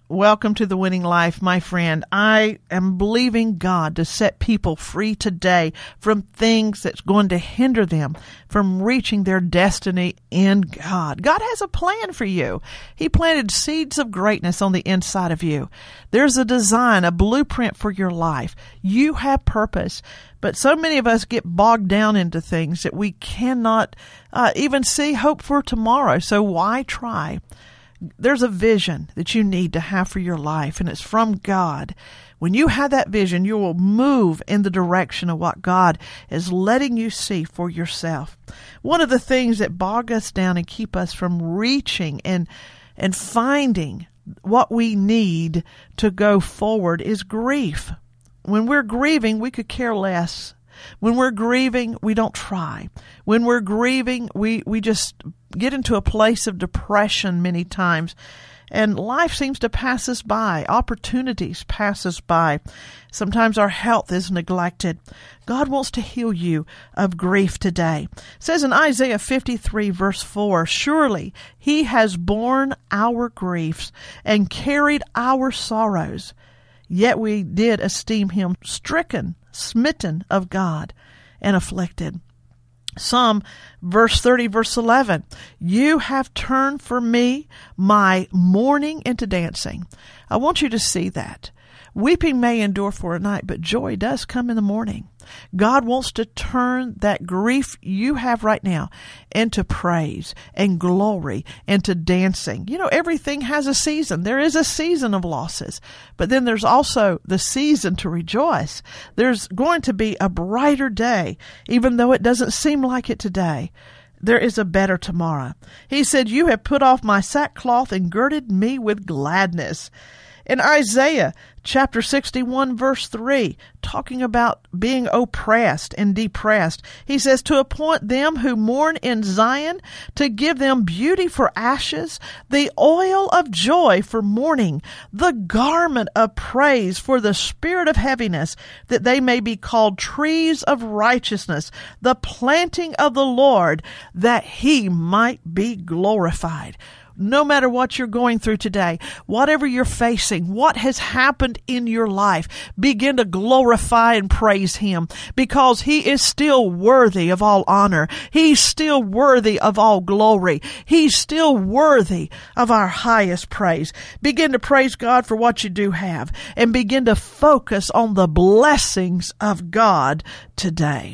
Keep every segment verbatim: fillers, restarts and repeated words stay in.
Welcome to The Winning Life, my friend. I am believing God to set people free today from things that's going to hinder them from reaching their destiny in God. God has a plan for you. He planted seeds of greatness on the inside of you. There's a design, a blueprint for your life. You have purpose. But so many of us get bogged down into things that we cannot uh, even see hope for tomorrow. So why try? There's a vision that you need to have for your life, and it's from God. When you have that vision, you will move in the direction of what God is letting you see for yourself. One of the things that bog us down and keep us from reaching and and finding what we need to go forward is grief. When we're grieving, we could care less. When we're grieving, we don't try. When we're grieving, we, we just get into a place of depression many times. And life seems to pass us by. Opportunities pass us by. Sometimes our health is neglected. God wants to heal you of grief today. It says in Isaiah fifty-three, verse four, "Surely he has borne our griefs and carried our sorrows. Yet we did esteem him stricken, smitten of God, and afflicted." Psalm verse thirty, verse eleven, "You have turned for me my mourning into dancing." I want you to see that. Weeping may endure for a night, but joy does come in the morning. God wants to turn that grief you have right now into praise and glory, into dancing. You know, everything has a season. There is a season of losses, but then there's also the season to rejoice. There's going to be a brighter day, even though it doesn't seem like it today. There is a better tomorrow. He said, "You have put off my sackcloth and girded me with gladness." In Isaiah chapter sixty-one, verse three, talking about being oppressed and depressed, he says, "To appoint them who mourn in Zion, to give them beauty for ashes, the oil of joy for mourning, the garment of praise for the spirit of heaviness, that they may be called trees of righteousness, the planting of the Lord, that he might be glorified." No matter what you're going through today, whatever you're facing, what has happened in your life, begin to glorify and praise him, because he is still worthy of all honor. He's still worthy of all glory. He's still worthy of our highest praise. Begin to praise God for what you do have, and begin to focus on the blessings of God today.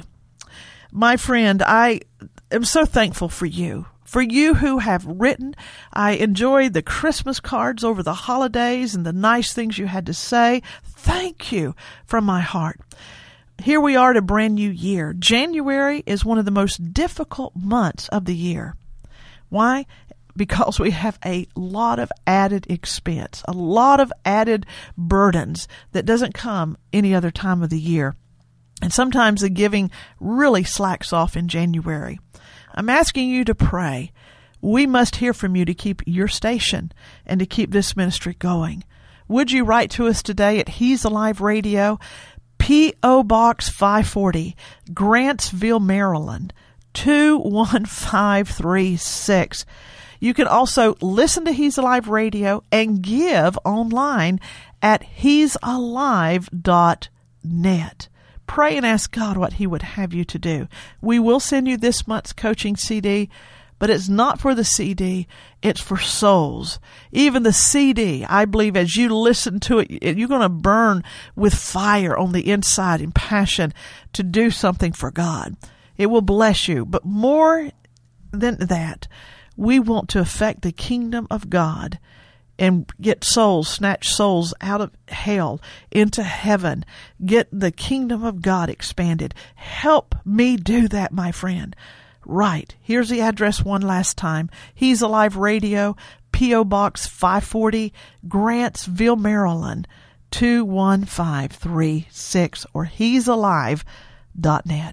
My friend, I am so thankful for you. For you who have written, I enjoyed the Christmas cards over the holidays and the nice things you had to say. Thank you from my heart. Here we are at a brand new year. January is one of the most difficult months of the year. Why? Because we have a lot of added expense, a lot of added burdens that doesn't come any other time of the year. And sometimes the giving really slacks off in January. I'm asking you to pray. We must hear from you to keep your station and to keep this ministry going. Would you write to us today at He's Alive Radio, P O. Box five forty, Grantsville, Maryland, two one five three six. You can also listen to He's Alive Radio and give online at he's alive dot net. Pray and ask God what he would have you to do. We will send you this month's coaching C D, but it's not for the C D. It's for souls. Even the C D, I believe as you listen to it, you're going to burn with fire on the inside and passion to do something for God. It will bless you. But more than that, we want to affect the kingdom of God and get souls, snatch souls out of hell into heaven. Get the kingdom of God expanded. Help me do that, my friend. Right. Here's the address one last time. He's Alive Radio, P O. Box five forty, Grantsville, Maryland, two one five three six, or he's alive dot net.